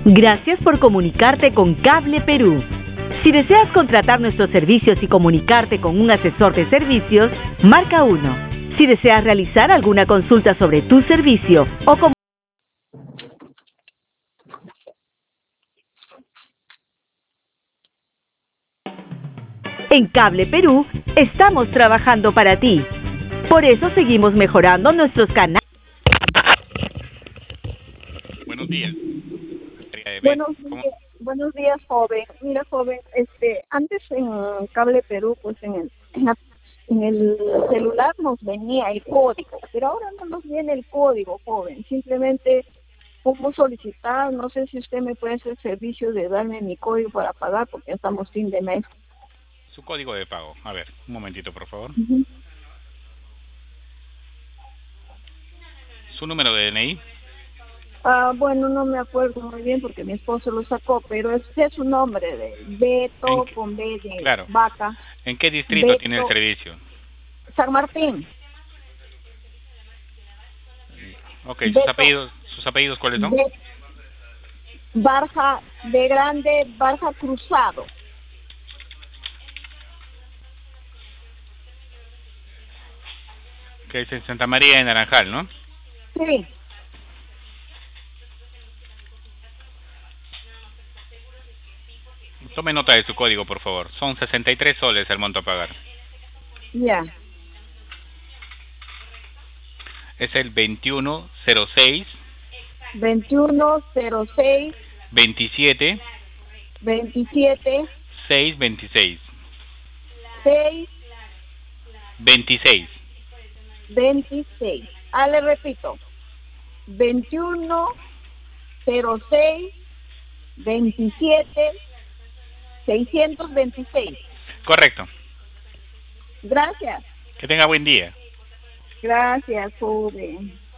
Gracias por comunicarte con Cable Perú. Si deseas contratar nuestros servicios y comunicarte con un asesor de servicios, marca 1. Si deseas realizar alguna consulta sobre tu servicio o en Cable Perú, estamos trabajando para ti. Por eso seguimos mejorando nuestros canales. Buenos días. Buenos días, joven. Mira, joven, antes en Cable Perú, pues en el celular nos venía el código, pero ahora no nos viene el código, joven. Simplemente cómo solicitar, no sé si usted me puede hacer servicio de darme mi código para pagar, porque ya estamos fin de mes. Su código de pago. A ver, un momentito, por favor. Su número de DNI. Bueno, no me acuerdo muy bien porque mi esposo lo sacó, pero ese es su nombre, de Beto con B de claro. vaca. ¿En qué distrito Beto, tiene el servicio? San Martín. Ok, Beto, ¿sus apellidos cuáles son? Barja de Grande, Barja Cruzado. Que es en Santa María de Naranjal, ¿no? Sí. Tome nota de su código, por favor. Son 63 soles el monto a pagar. Ya. Es el 2106. 2106. 27. 27. 626. 6. 26. 26. Le repito. 2106. 27. 626. Correcto. Gracias. Que tenga buen día. Gracias, joven.